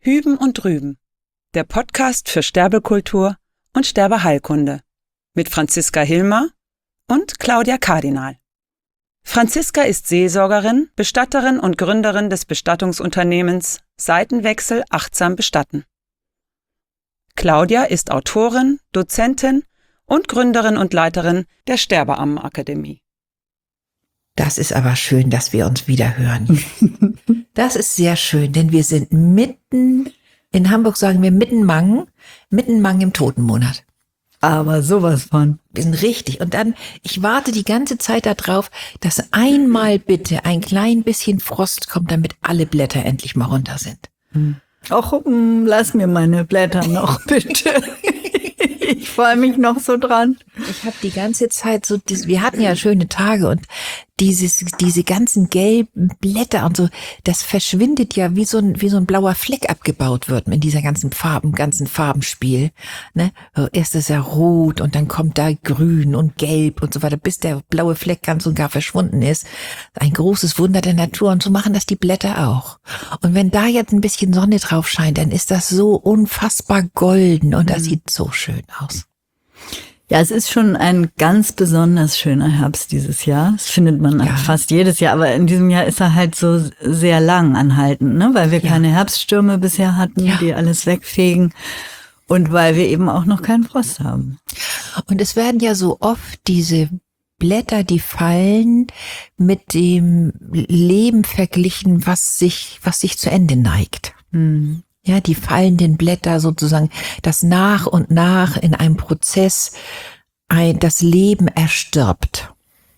Hüben und Drüben, der Podcast für Sterbekultur und Sterbeheilkunde mit Franziska Hilmer und Claudia Kardinal. Franziska ist Seelsorgerin, Bestatterin und Gründerin des Bestattungsunternehmens Seitenwechsel achtsam bestatten. Claudia ist Autorin, Dozentin und Gründerin und Leiterin der Sterbeammenakademie. Das ist aber schön, dass wir uns wieder hören. Das ist sehr schön, denn wir sind mitten, in Hamburg sagen wir mitten im Totenmonat. Aber sowas von. Wir sind richtig. Und dann, ich warte die ganze Zeit darauf, dass einmal bitte ein klein bisschen Frost kommt, damit alle Blätter endlich mal runter sind. Ach, lass mir meine Blätter noch, bitte. Ich freue mich noch so dran. Ich habe die ganze Zeit so, wir hatten ja schöne Tage und diese ganzen gelben Blätter und so, das verschwindet ja wie so ein blauer Fleck abgebaut wird in dieser ganzen Farbenspiel. Ne? Erst ist er rot und dann kommt da grün und gelb und so weiter, bis der blaue Fleck ganz und gar verschwunden ist. Ein großes Wunder der Natur und so machen das die Blätter auch. Und wenn da jetzt ein bisschen Sonne drauf scheint, dann ist das so unfassbar golden und das sieht so schön aus. Ja, es ist schon ein ganz besonders schöner Herbst dieses Jahr. Das findet man fast jedes Jahr, aber in diesem Jahr ist er halt so sehr lang anhaltend, ne? Weil wir keine Herbststürme bisher hatten, die alles wegfegen und weil wir eben auch noch keinen Frost haben. Und es werden ja so oft diese Blätter, die fallen, mit dem Leben verglichen, was sich zu Ende neigt. Ja, die fallenden Blätter sozusagen, das nach und nach in einem Prozess das Leben erstirbt.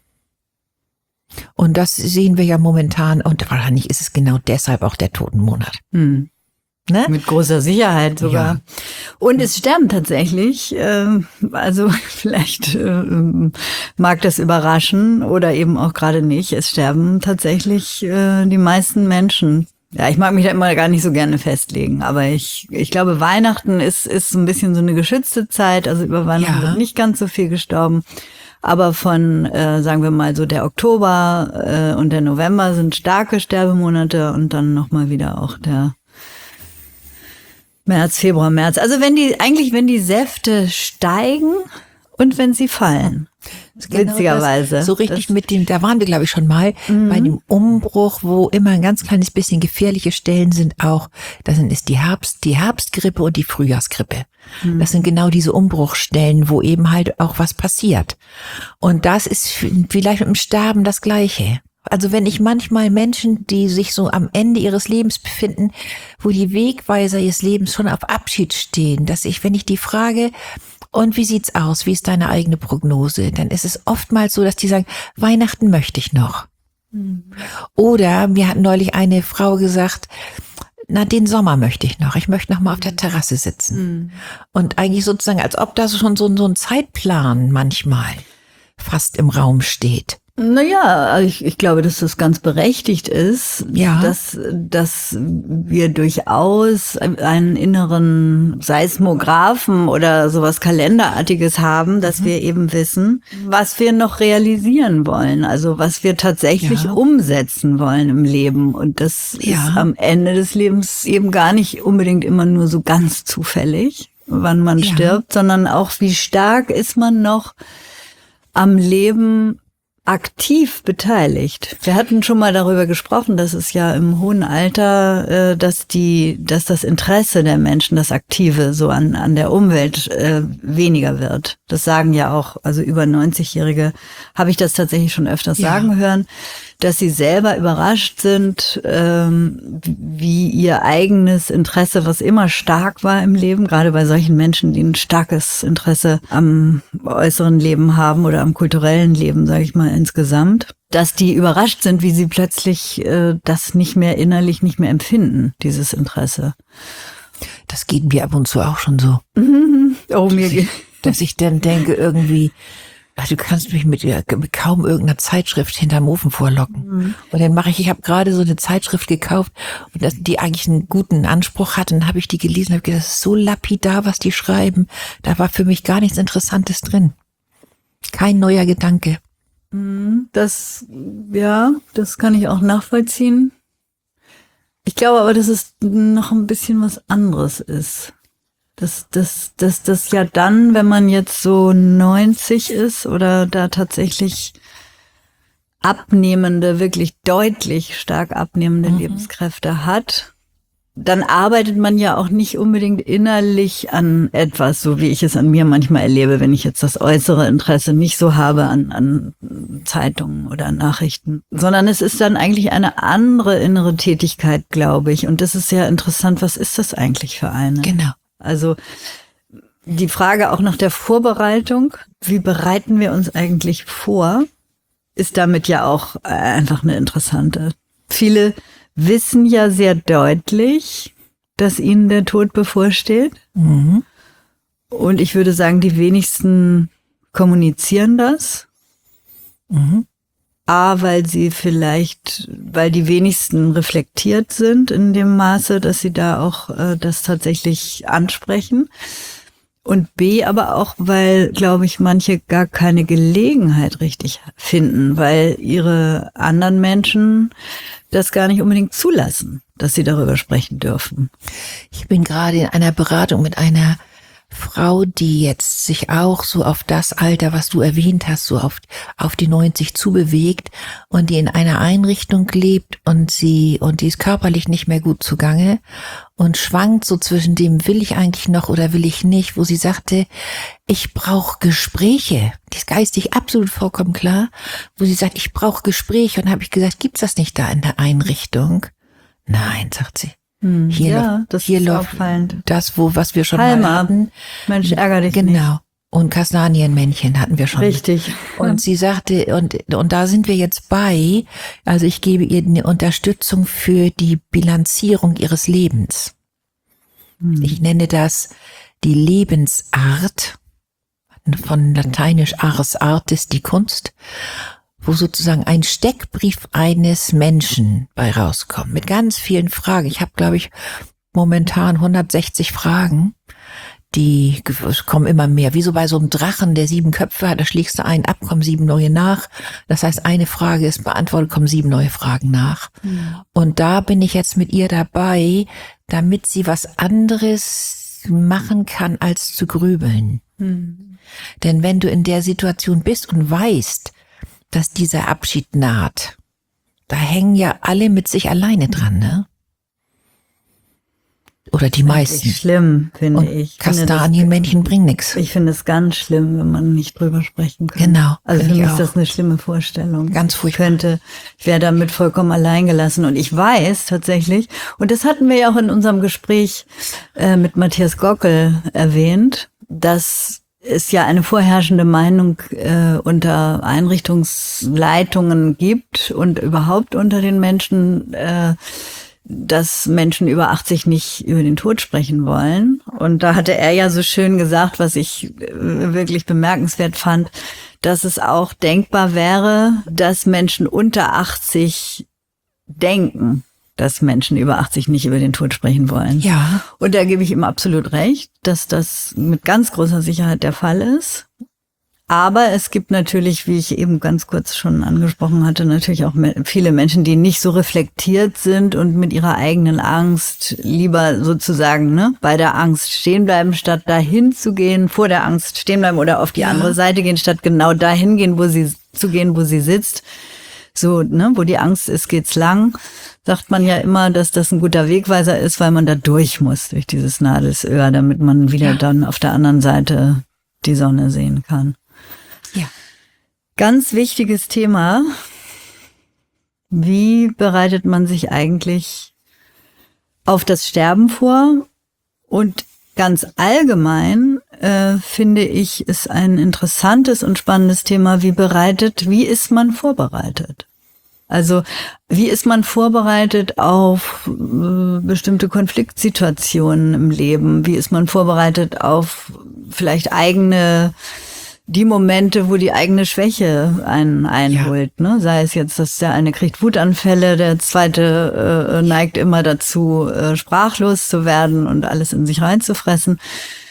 Und das sehen wir ja momentan, und wahrscheinlich ist es genau deshalb auch der Totenmonat. Ne? Mit großer Sicherheit sogar. Ja. Und es sterben tatsächlich, also vielleicht mag das überraschen oder eben auch gerade nicht, es sterben tatsächlich die meisten Menschen. Ja, ich mag mich da immer gar nicht so gerne festlegen, aber ich glaube, Weihnachten ist so ein bisschen so eine geschützte Zeit, also über Weihnachten wird nicht ganz so viel gestorben, aber von, sagen wir mal so, der Oktober und der November sind starke Sterbemonate und dann nochmal wieder auch der März, Februar, März. Also wenn die Säfte steigen und wenn sie fallen. Genau, witzigerweise. So richtig da waren wir glaube ich schon mal bei dem Umbruch, wo immer ein ganz kleines bisschen gefährliche Stellen sind auch. Das ist die Herbstgrippe und die Frühjahrsgrippe. Das sind genau diese Umbruchstellen, wo eben halt auch was passiert. Und das ist vielleicht mit dem Sterben das Gleiche. Also wenn ich manchmal Menschen, die sich so am Ende ihres Lebens befinden, wo die Wegweiser ihres Lebens schon auf Abschied stehen, wenn ich die frage, und wie sieht's aus? Wie ist deine eigene Prognose? Dann ist es oftmals so, dass die sagen, Weihnachten möchte ich noch. Oder mir hat neulich eine Frau gesagt, den Sommer möchte ich noch. Ich möchte noch mal auf der Terrasse sitzen. Und eigentlich sozusagen, als ob da schon so ein Zeitplan manchmal fast im Raum steht. Naja, ich glaube, dass das ganz berechtigt ist, dass wir durchaus einen inneren Seismographen oder sowas Kalenderartiges haben, dass wir eben wissen, was wir noch realisieren wollen, also was wir tatsächlich umsetzen wollen im Leben. Und das ist am Ende des Lebens eben gar nicht unbedingt immer nur so ganz zufällig, wann man stirbt, sondern auch, wie stark ist man noch am Leben aktiv beteiligt. Wir hatten schon mal darüber gesprochen, dass es ja im hohen Alter, dass das Interesse der Menschen, das Aktive so an der Umwelt weniger wird. Das sagen ja auch, also über 90-Jährige habe ich das tatsächlich schon öfters sagen hören, dass sie selber überrascht sind, wie ihr eigenes Interesse, was immer stark war im Leben, gerade bei solchen Menschen, die ein starkes Interesse am äußeren Leben haben oder am kulturellen Leben, sage ich mal insgesamt, dass die überrascht sind, wie sie plötzlich das innerlich nicht mehr empfinden, dieses Interesse. Das geht mir ab und zu auch schon so. Dass ich dann denke irgendwie, du kannst mich mit kaum irgendeiner Zeitschrift hinterm Ofen vorlocken. Und dann ich habe gerade so eine Zeitschrift gekauft, und die eigentlich einen guten Anspruch hat, und dann habe ich die gelesen, habe gedacht, das ist so lapidar, was die schreiben. Da war für mich gar nichts Interessantes drin. Kein neuer Gedanke. Das kann ich auch nachvollziehen. Ich glaube aber, dass es noch ein bisschen was anderes ist. Dass das ja dann, wenn man jetzt so 90 ist oder da tatsächlich abnehmende, wirklich deutlich stark abnehmende Lebenskräfte hat, dann arbeitet man ja auch nicht unbedingt innerlich an etwas, so wie ich es an mir manchmal erlebe, wenn ich jetzt das äußere Interesse nicht so habe an Zeitungen oder Nachrichten, sondern es ist dann eigentlich eine andere innere Tätigkeit, glaube ich. Und das ist sehr interessant. Was ist das eigentlich für eine? Genau. Also die Frage auch nach der Vorbereitung, wie bereiten wir uns eigentlich vor, ist damit ja auch einfach eine interessante. Viele wissen ja sehr deutlich, dass ihnen der Tod bevorsteht. Mhm. Und ich würde sagen, die wenigsten kommunizieren das. Mhm. Weil die wenigsten reflektiert sind in dem Maße, dass sie da auch das tatsächlich ansprechen. Und B, aber auch, weil, glaube ich, manche gar keine Gelegenheit richtig finden, weil ihre anderen Menschen das gar nicht unbedingt zulassen, dass sie darüber sprechen dürfen. Ich bin gerade in einer Beratung mit einer Frau, die jetzt sich auch so auf das Alter, was du erwähnt hast, so auf die 90 zubewegt und die in einer Einrichtung lebt und die ist körperlich nicht mehr gut zugange und schwankt so zwischen dem, will ich eigentlich noch oder will ich nicht, wo sie sagte, ich brauche Gespräche. Die ist geistig absolut vollkommen klar, wo sie sagt, ich brauche Gespräche. Und habe ich gesagt, gibt's das nicht da in der Einrichtung? Nein, sagt sie. Hier läuft auffallend. Das, was wir schon mal hatten. Mensch, ärger dich nicht. Genau. Und Kastanienmännchen hatten wir schon. Richtig. Und sie sagte, und da sind wir jetzt bei, also ich gebe ihr eine Unterstützung für die Bilanzierung ihres Lebens. Ich nenne das die Lebensart, von lateinisch ars artis, die Kunst, wo sozusagen ein Steckbrief eines Menschen bei rauskommt, mit ganz vielen Fragen. Ich habe, glaube ich, momentan 160 Fragen, die kommen immer mehr. Wie so bei so einem Drachen, der 7 Köpfe hat, da schlägst du einen ab, kommen 7 neue nach. Das heißt, eine Frage ist beantwortet, kommen 7 neue Fragen nach. Und da bin ich jetzt mit ihr dabei, damit sie was anderes machen kann, als zu grübeln. Denn wenn du in der Situation bist und weißt, dass dieser Abschied naht, da hängen ja alle mit sich alleine dran, ne? Oder die meisten. Schlimm, finde ich. Kastanienmännchen bringen nichts. Ich finde es ganz schlimm, wenn man nicht drüber sprechen kann. Genau. Also für mich ist das eine schlimme Vorstellung. Ganz furchtbar. Ich wäre damit vollkommen allein gelassen. Und ich weiß tatsächlich, und das hatten wir ja auch in unserem Gespräch mit Matthias Gockel erwähnt, dass es ja eine vorherrschende Meinung unter Einrichtungsleitungen gibt und überhaupt unter den Menschen, dass Menschen über 80 nicht über den Tod sprechen wollen. Und da hatte er ja so schön gesagt, was ich wirklich bemerkenswert fand, dass es auch denkbar wäre, dass Menschen unter 80 denken, dass Menschen über 80 nicht über den Tod sprechen wollen. Ja. Und da gebe ich ihm absolut recht, dass das mit ganz großer Sicherheit der Fall ist. Aber es gibt natürlich, wie ich eben ganz kurz schon angesprochen hatte, natürlich auch viele Menschen, die nicht so reflektiert sind und mit ihrer eigenen Angst lieber sozusagen bei der Angst stehen bleiben, statt dahin zu gehen, vor der Angst stehen bleiben oder auf die andere Seite gehen, statt genau dahin gehen, wo sie sitzt. So, wo die Angst ist, geht's lang. Sagt man ja immer, dass das ein guter Wegweiser ist, weil man da durch muss, durch dieses Nadelöhr, damit man wieder dann auf der anderen Seite die Sonne sehen kann. Ja. Ganz wichtiges Thema. Wie bereitet man sich eigentlich auf das Sterben vor? Und ganz allgemein finde ich, ist ein interessantes und spannendes Thema, wie ist man vorbereitet? Also wie ist man vorbereitet auf bestimmte Konfliktsituationen im Leben? Wie ist man vorbereitet auf vielleicht die Momente, wo die eigene Schwäche einen einholt, Sei es jetzt, dass der eine kriegt Wutanfälle, der zweite neigt immer dazu, sprachlos zu werden und alles in sich reinzufressen.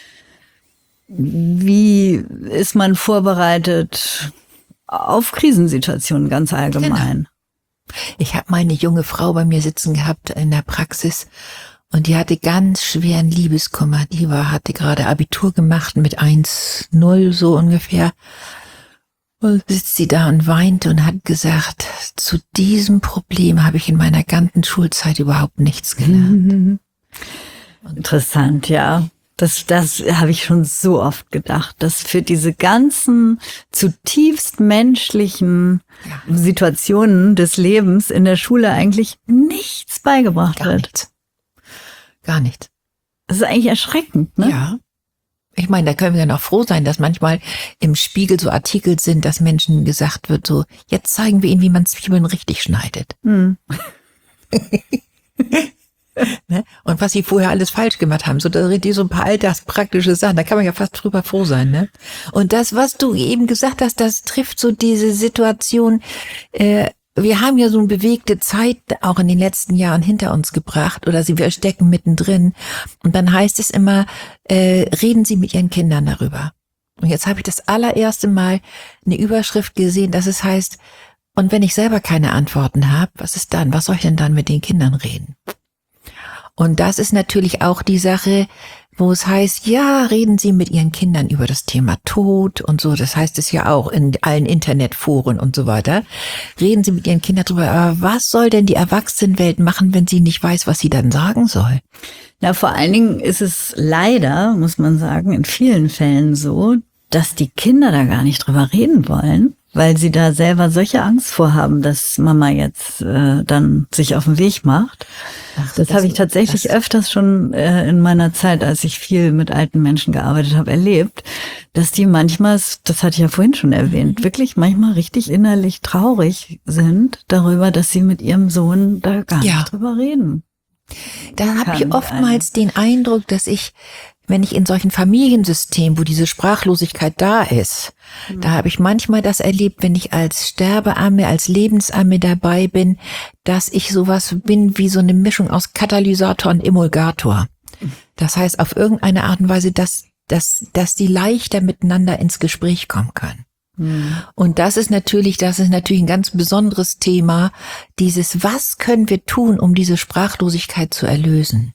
Wie ist man vorbereitet auf Krisensituationen ganz allgemein? Ich habe mal eine junge Frau bei mir sitzen gehabt in der Praxis und die hatte ganz schweren Liebeskummer. Hatte gerade Abitur gemacht mit 1,0 so ungefähr. Und sitzt sie da und weint und hat gesagt, zu diesem Problem habe ich in meiner ganzen Schulzeit überhaupt nichts gelernt. Interessant, ja. Das habe ich schon so oft gedacht, dass für diese ganzen zutiefst menschlichen Situationen des Lebens in der Schule eigentlich nichts beigebracht wird. Gar nichts. Das ist eigentlich erschreckend, ne? Ja. Ich meine, da können wir dann auch froh sein, dass manchmal im Spiegel so Artikel sind, dass Menschen gesagt wird, so, jetzt zeigen wir ihnen, wie man Zwiebeln richtig schneidet. Hm. Ne? Und was sie vorher alles falsch gemacht haben. So, da sind die so ein paar alltagspraktische Sachen, da kann man ja fast drüber froh sein, ne? Und das, was du eben gesagt hast, das trifft so diese Situation, wir haben ja so eine bewegte Zeit auch in den letzten Jahren hinter uns gebracht oder wir stecken mittendrin. Und dann heißt es immer, reden Sie mit Ihren Kindern darüber. Und jetzt habe ich das allererste Mal eine Überschrift gesehen, dass es heißt, und wenn ich selber keine Antworten habe, was ist dann? Was soll ich denn dann mit den Kindern reden? Und das ist natürlich auch die Sache, wo es heißt, ja, reden Sie mit Ihren Kindern über das Thema Tod und so. Das heißt es ja auch in allen Internetforen und so weiter. Reden Sie mit Ihren Kindern drüber. Aber was soll denn die Erwachsenenwelt machen, wenn sie nicht weiß, was sie dann sagen soll? Na, vor allen Dingen ist es leider, muss man sagen, in vielen Fällen so, dass die Kinder da gar nicht drüber reden wollen, weil sie da selber solche Angst vorhaben, dass Mama jetzt dann sich auf den Weg macht. Ach, das habe ich tatsächlich öfters schon in meiner Zeit, als ich viel mit alten Menschen gearbeitet habe, erlebt, dass die manchmal, das hatte ich ja vorhin schon erwähnt, wirklich manchmal richtig innerlich traurig sind darüber, dass sie mit ihrem Sohn da gar nicht drüber reden. Da habe ich oftmals den Eindruck, dass wenn ich in solchen Familiensystemen, wo diese Sprachlosigkeit da ist, da habe ich manchmal das erlebt, wenn ich als Sterbeamme, als Lebensamme dabei bin, dass ich sowas bin wie so eine Mischung aus Katalysator und Emulgator. Das heißt, auf irgendeine Art und Weise, dass die leichter miteinander ins Gespräch kommen können. Und das ist natürlich ein ganz besonderes Thema, was können wir tun, um diese Sprachlosigkeit zu erlösen?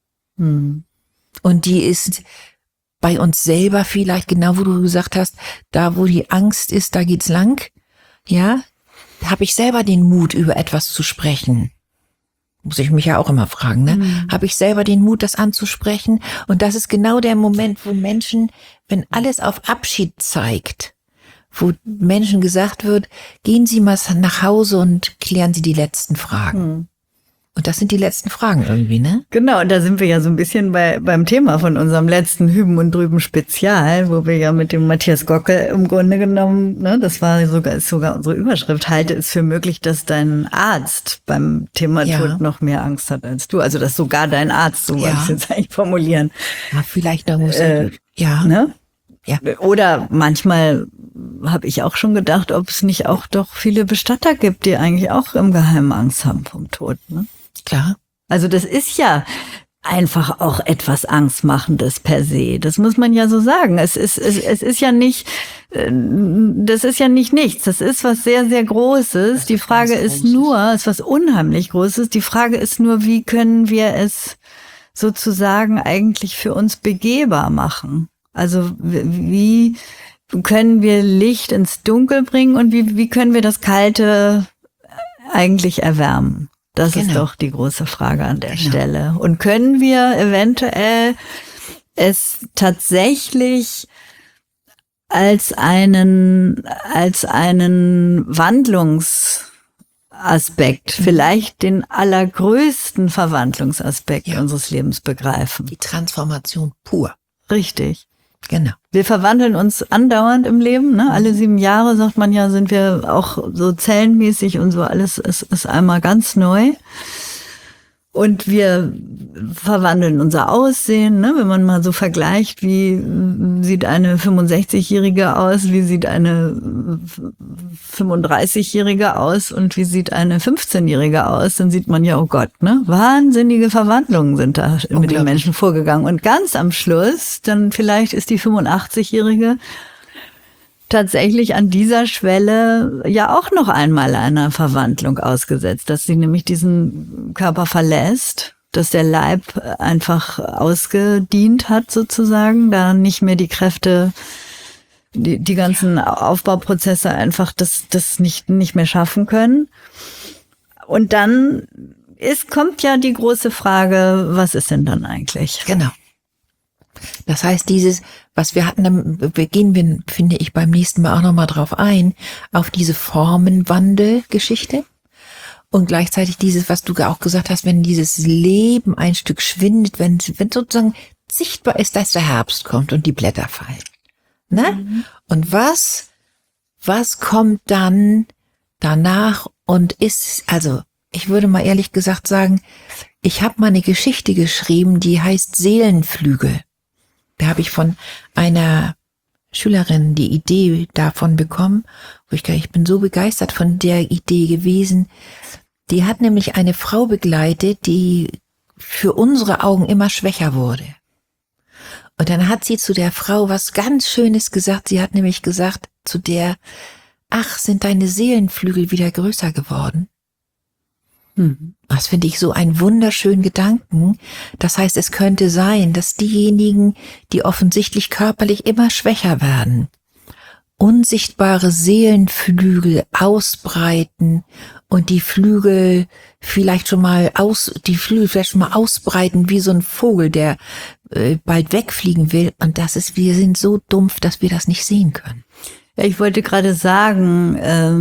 Und die ist bei uns selber vielleicht, genau wo du gesagt hast, da wo die Angst ist, da geht's lang. Ja, habe ich selber den Mut, über etwas zu sprechen? Muss ich mich ja auch immer fragen, ne? Habe ich selber den Mut, das anzusprechen? Und das ist genau der Moment, wo Menschen, wenn alles auf Abschied zeigt, wo Menschen gesagt wird, gehen Sie mal nach Hause und klären Sie die letzten Fragen. Und das sind die letzten Fragen irgendwie, ne? Genau, und da sind wir ja so ein bisschen beim Thema von unserem letzten Hüben und Drüben Spezial, wo wir ja mit dem Matthias Gockel im Grunde genommen, ne, das war sogar unsere Überschrift, halte es für möglich, dass dein Arzt beim Thema Tod noch mehr Angst hat als du. Also, dass sogar dein Arzt, so wollte ich jetzt eigentlich formulieren. Ja, vielleicht da muss ne? Ja. Oder manchmal habe ich auch schon gedacht, ob es nicht auch doch viele Bestatter gibt, die eigentlich auch im Geheimen Angst haben vom Tod, ne? Klar. Also das ist ja einfach auch etwas Angstmachendes per se. Das muss man ja so sagen. Es ist ja nicht, das ist ja nicht nichts. Das ist was sehr, sehr Großes. Die Frage ist nur, es ist was unheimlich Großes. Die Frage ist nur, wie können wir es sozusagen eigentlich für uns begehbar machen? Also wie können wir Licht ins Dunkel bringen und wie können wir das Kalte eigentlich erwärmen? Das ist doch die große Frage an der Stelle. Und können wir eventuell es tatsächlich als einen Wandlungsaspekt, vielleicht den allergrößten Verwandlungsaspekt unseres Lebens begreifen? Die Transformation pur. Richtig. Genau. Wir verwandeln uns andauernd im Leben, ne? Alle 7 Jahre, sagt man ja, sind wir auch so zellenmäßig und so, alles ist einmal ganz neu. Und wir verwandeln unser Aussehen, ne? Wenn man mal so vergleicht, wie sieht eine 65-Jährige aus, wie sieht eine 35-Jährige aus und wie sieht eine 15-Jährige aus, dann sieht man ja, oh Gott, ne? Wahnsinnige Verwandlungen sind da mit den Menschen vorgegangen. Und ganz am Schluss, dann vielleicht ist die 85-Jährige tatsächlich an dieser Schwelle ja auch noch einmal einer Verwandlung ausgesetzt, dass sie nämlich diesen Körper verlässt, dass der Leib einfach ausgedient hat sozusagen, da nicht mehr die Kräfte, die ganzen Aufbauprozesse einfach das nicht mehr schaffen können. Und dann kommt ja die große Frage, was ist denn dann eigentlich? Genau. Das heißt, dieses, was wir hatten, gehen wir, finde ich, beim nächsten Mal auch nochmal drauf ein, auf diese Formenwandelgeschichte. Und gleichzeitig dieses, was du auch gesagt hast, wenn dieses Leben ein Stück schwindet, wenn sozusagen sichtbar ist, dass der Herbst kommt und die Blätter fallen. Ne? Mhm. Und was kommt dann danach und ist, also ich würde mal ehrlich gesagt sagen, ich habe mal eine Geschichte geschrieben, die heißt Seelenflügel. Da habe ich von einer Schülerin die Idee davon bekommen, wo ich bin so begeistert von der Idee gewesen. Die hat nämlich eine Frau begleitet, die für unsere Augen immer schwächer wurde. Und dann hat sie zu der Frau was ganz Schönes gesagt. Sie hat nämlich gesagt zu der, ach, sind deine Seelenflügel wieder größer geworden? Das finde ich so einen wunderschönen Gedanken. Das heißt, es könnte sein, dass diejenigen, die offensichtlich körperlich immer schwächer werden, unsichtbare Seelenflügel ausbreiten und die Flügel vielleicht schon mal ausbreiten wie so ein Vogel, der bald wegfliegen will. Und wir sind so dumpf, dass wir das nicht sehen können. Ja, ich wollte gerade sagen,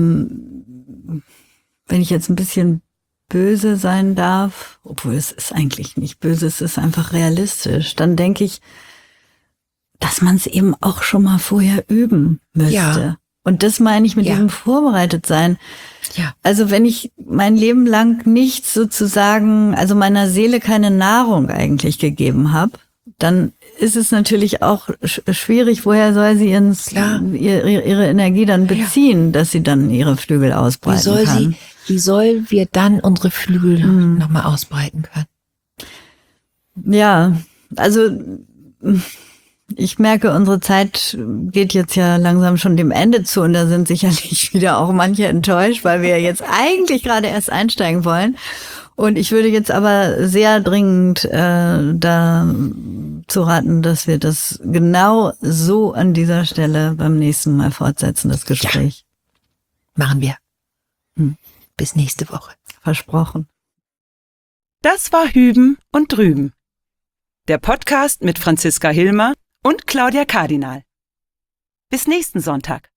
wenn ich jetzt ein bisschen böse sein darf, obwohl es ist eigentlich nicht böse, es ist einfach realistisch, dann denke ich, dass man es eben auch schon mal vorher üben müsste. Ja. Und das meine ich mit diesem Vorbereitetsein. Ja. Also wenn ich mein Leben lang nichts sozusagen, also meiner Seele keine Nahrung eigentlich gegeben habe, dann ist es natürlich auch schwierig, woher soll sie ihre Energie dann beziehen, dass sie dann ihre Flügel ausbreiten kann. Wie soll wir dann unsere Flügel nochmal ausbreiten können? Ja, also ich merke, unsere Zeit geht jetzt ja langsam schon dem Ende zu und da sind sicherlich wieder auch manche enttäuscht, weil wir jetzt eigentlich gerade erst einsteigen wollen. Und ich würde jetzt aber sehr dringend dazu raten, dass wir das genau so an dieser Stelle beim nächsten Mal fortsetzen, das Gespräch. Ja. Machen wir. Bis nächste Woche. Versprochen. Das war Hüben und Drüben. Der Podcast mit Franziska Hilmer und Claudia Kardinal. Bis nächsten Sonntag.